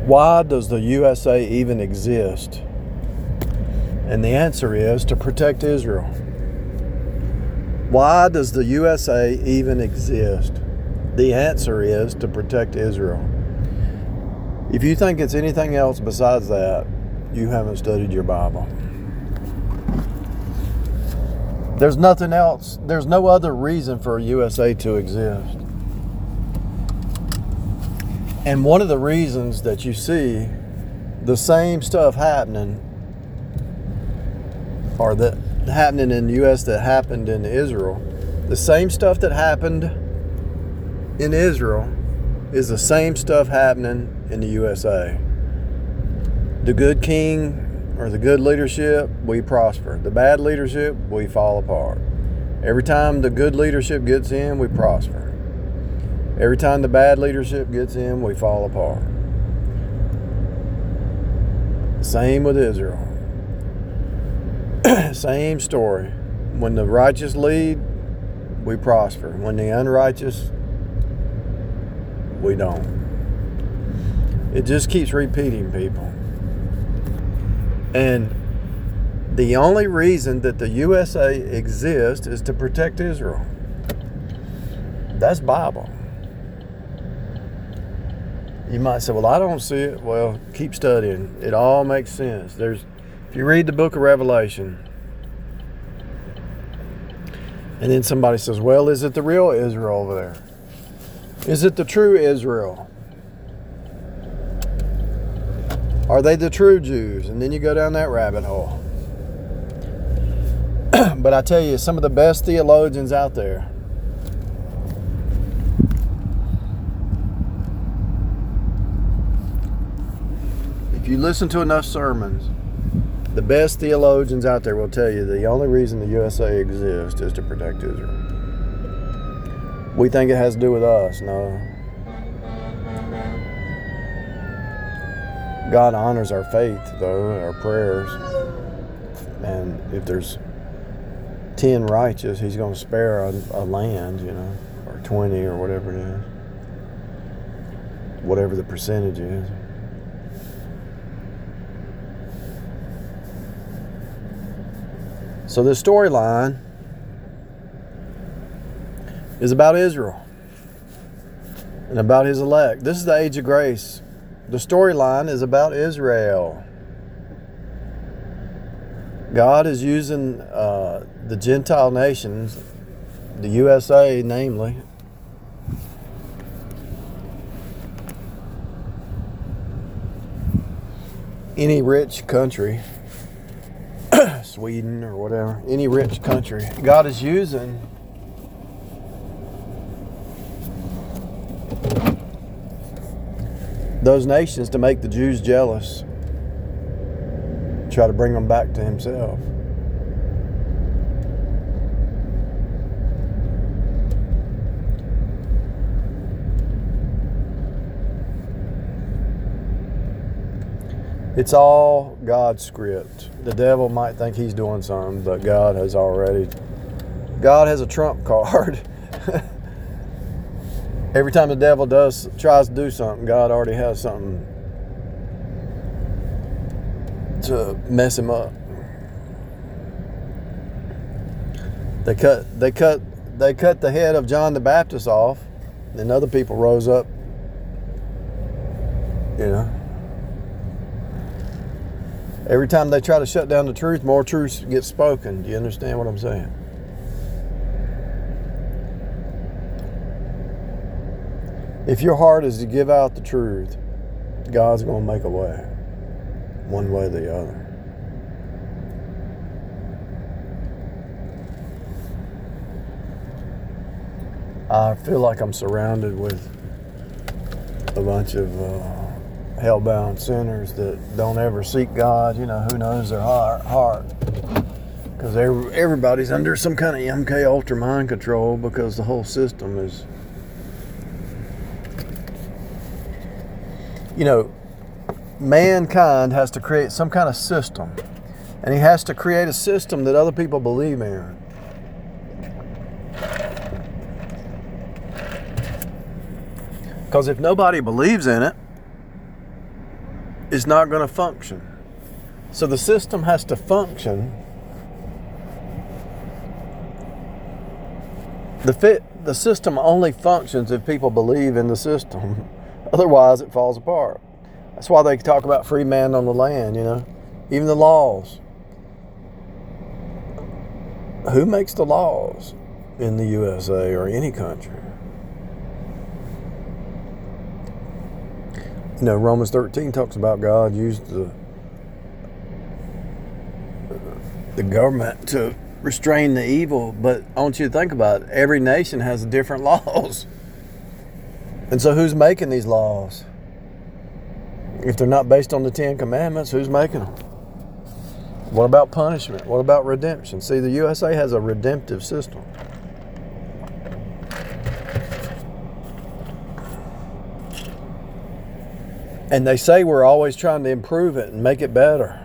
Why does the USA even exist? And the answer is to protect Israel. Why does the USA even exist? The answer is to protect Israel. If you think it's anything else besides that, you haven't studied your Bible. There's nothing else. There's no other reason for USA to exist. And one of the reasons that you see the same stuff happening, or that happening in the U.S. that happened in Israel, the same stuff that happened in Israel is the same stuff happening in the USA. The good king or the good leadership, we prosper. The bad leadership, we fall apart. Every time the good leadership gets in, we prosper. Every time the bad leadership gets in, we fall apart. Same with Israel. Same story. When the righteous lead, we prosper. When the unrighteous, we don't. It just keeps repeating, people. And the only reason that the USA exists is to protect Israel. That's Bible. You might say, well, I don't see it. Well, keep studying. It all makes sense. If you read the book of Revelation, and then somebody says, well, is it the real Israel over there? Is it the true Israel? Are they the true Jews? And then you go down that rabbit hole. But I tell you, some of the best theologians out there, if you listen to enough sermons, the best theologians out there will tell you the only reason the USA exists is to protect Israel. We think it has to do with us. No. God honors our faith, though, our prayers. And if there's 10 righteous, He's going to spare a land, or 20 or whatever it is. Whatever the percentage is. So this storyline is about Israel and about His elect. This is the age of grace. The storyline is about Israel. God is using the Gentile nations, the USA namely, any rich country, Sweden or whatever, any rich country. God is using those nations to make the Jews jealous, try to bring them back to Himself. It's all God's script. The devil might think he's doing something, but God has a trump card. Every time the devil tries to do something, God already has something to mess him up. They cut the head of John the Baptist off, and other people rose up, Every time they try to shut down the truth, more truth gets spoken. Do you understand what I'm saying? If your heart is to give out the truth, God's going to make a way, one way or the other. I feel like I'm surrounded with a bunch of hell-bound sinners that don't ever seek God. Who knows their heart? Because everybody's under some kind of MK Ultra mind control, because the whole system is, mankind has to create some kind of system, and he has to create a system that other people believe in. Because if nobody believes in it, is not going to function. So the system has to function. The system only functions if people believe in the system. Otherwise, it falls apart. That's why they talk about free man on the land, Even the laws. Who makes the laws in the USA or any country? Romans 13 talks about God used the government to restrain the evil, but I want you to think about it. Every nation has different laws. And so who's making these laws? If they're not based on the Ten Commandments, who's making them? What about punishment? What about redemption? See, the USA has a redemptive system. And they say we're always trying to improve it and make it better.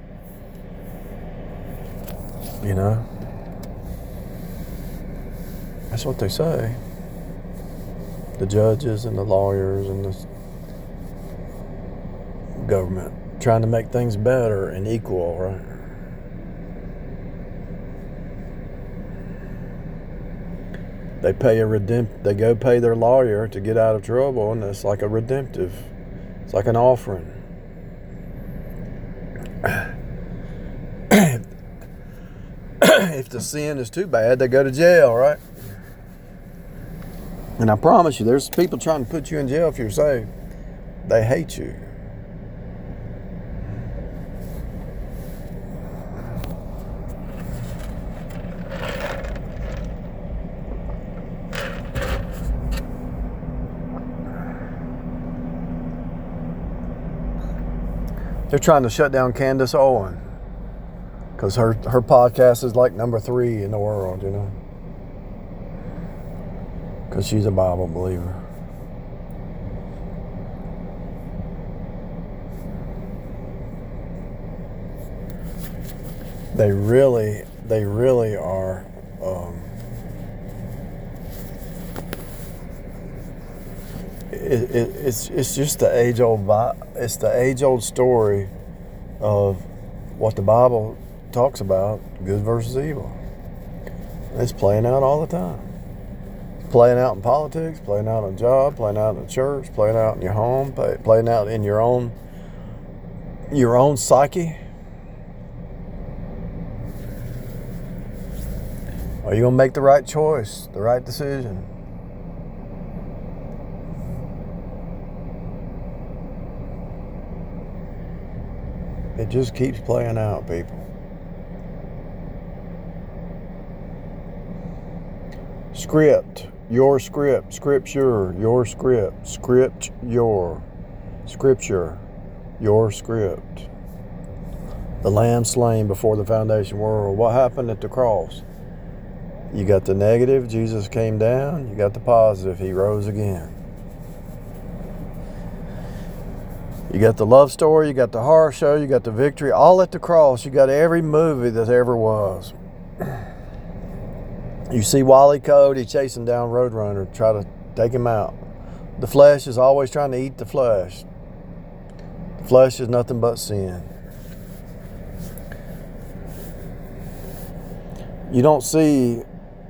That's what they say. The judges and the lawyers and the government trying to make things better and equal, right? They go pay their lawyer to get out of trouble, and it's like a redemptive. It's like an offering. If the sin is too bad, they go to jail, right? And I promise you, there's people trying to put you in jail if you're saved. They hate you. They're trying to shut down Candace Owen because her podcast is like number 3 in the world, because she's a Bible believer. They really are. It's just the age old story of what the Bible talks about, good versus evil. It's playing out all the time. It's playing out in politics, playing out on a job, playing out in the church, playing out in your home, playing out in your own psyche. Are you going to make the right choice, the right decision? It just keeps playing out, people. Script, your script. Scripture, your script. Script, your. Scripture, your script. The Lamb slain before the foundation world. What happened at the cross? You got the negative, Jesus came down. You got the positive, He rose again. You got the love story, you got the horror show, you got the victory, all at the cross. You got every movie that ever was. You see Wally Cody chasing down Roadrunner, try to take him out. The flesh is always trying to eat the flesh. The flesh is nothing but sin. You don't see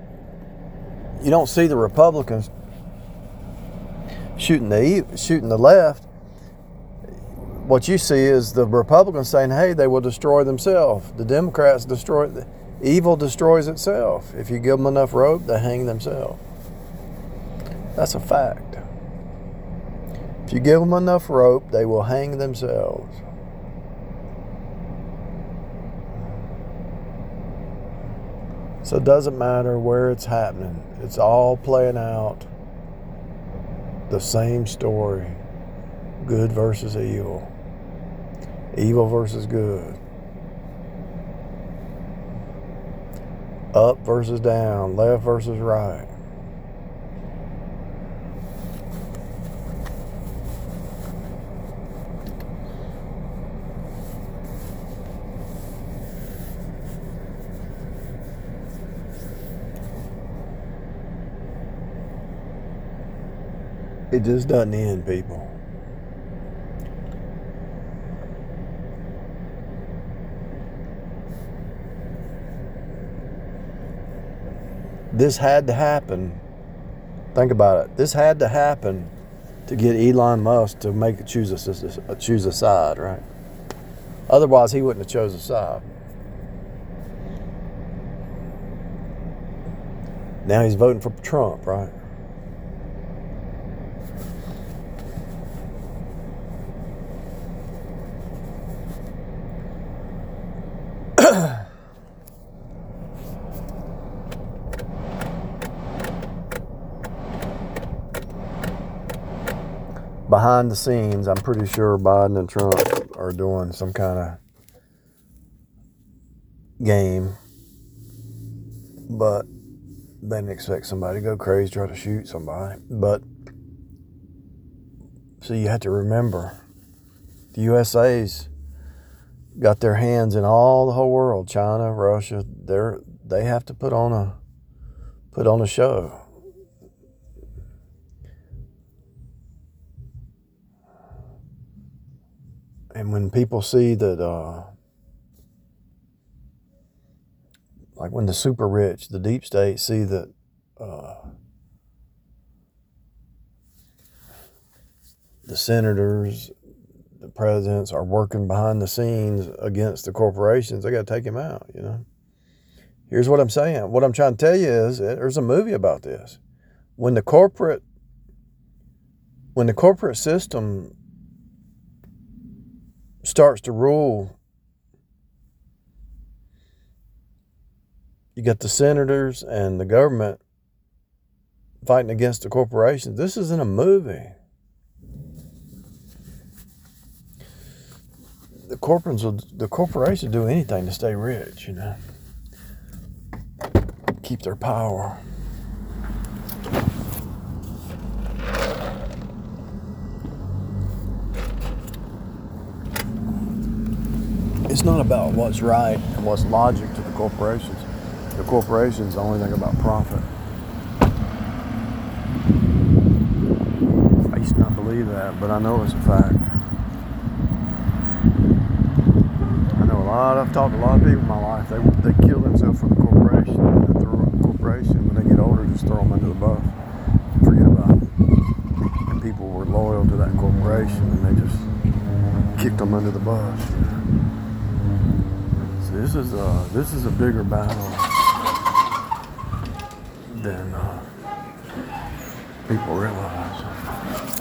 the Republicans shooting the left. What you see is the Republicans saying, hey, they will destroy themselves. The Democrats evil destroys itself. If you give them enough rope, they hang themselves. That's a fact. If you give them enough rope, they will hang themselves. So it doesn't matter where it's happening. It's all playing out the same story. Good versus evil. Evil versus good. Up versus down. Left versus right. It just doesn't end, people. This had to happen. Think about it. This had to happen to get Elon Musk to make choose a side, right? Otherwise, he wouldn't have chose a side. Now he's voting for Trump, right? Behind the scenes, I'm pretty sure Biden and Trump are doing some kind of game, but they didn't expect somebody to go crazy, try to shoot somebody. But so you have to remember, the USA's got their hands in all the whole world. China, Russia, they have to put on a show. And when people see that, like when the super rich, the deep state, see that the senators, the presidents are working behind the scenes against the corporations, they got to take him out, you know. Here's what I'm saying. What I'm trying to tell you is, there's a movie about this. When the corporate system starts to rule, you got the senators and the government fighting against the corporations. This isn't a movie. The corporations do anything to stay rich, you know. Keep their power. It's not about what's right and what's logic to the corporations. The corporations only think about profit. I used to not believe that, but I know it's a fact. I've talked to a lot of people in my life. They kill themselves for the corporation. They throw the corporation. When they get older, just throw them under the bus. Forget about it. And people were loyal to that corporation, and they just kicked them under the bus. You know? So this is a bigger battle than people realize.